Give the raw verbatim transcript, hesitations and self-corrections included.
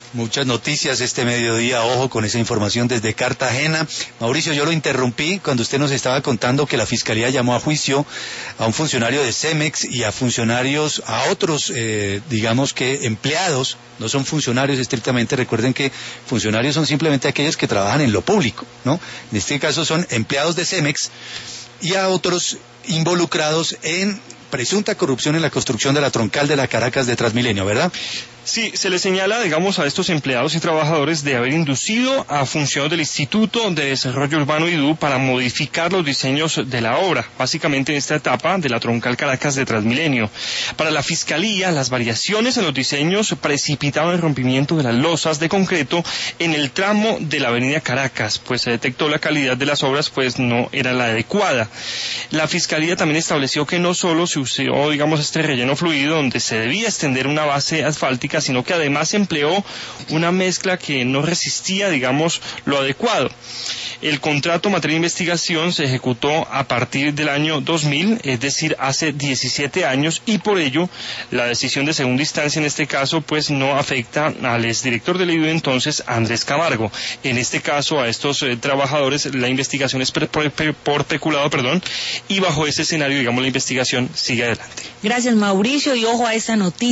Muchas noticias este mediodía, ojo con esa información desde Cartagena. Mauricio, yo lo interrumpí cuando usted nos estaba contando que la Fiscalía llamó a juicio a un funcionario de Cemex y a funcionarios, a otros, eh, digamos que empleados, no son funcionarios estrictamente, recuerden que funcionarios son simplemente aquellos que trabajan en lo público, ¿no? En este caso son empleados de Cemex y a otros involucrados en presunta corrupción en la construcción de la troncal de la Caracas de Transmilenio, ¿verdad? Sí, se le señala, digamos, a estos empleados y trabajadores de haber inducido a funcionarios del Instituto de Desarrollo Urbano I D U para modificar los diseños de la obra, básicamente en esta etapa de la troncal Caracas de Transmilenio. Para la Fiscalía, las variaciones en los diseños precipitaron el rompimiento de las losas de concreto en el tramo de la avenida Caracas, pues se detectó la calidad de las obras, pues no era la adecuada. La Fiscalía también estableció que no solo se usó, digamos, este relleno fluido donde se debía extender una base asfáltica, sino que además empleó una mezcla que no resistía, digamos, lo adecuado. El contrato materia de investigación se ejecutó a partir del año dos mil, es decir, hace diecisiete años, y por ello la decisión de segunda instancia en este caso pues no afecta al exdirector del I D U entonces, Andrés Camargo. En este caso a estos eh, trabajadores la investigación es por, por, por peculado, perdón, y bajo ese escenario, digamos, la investigación sigue adelante. Gracias, Mauricio, y ojo a esta noticia.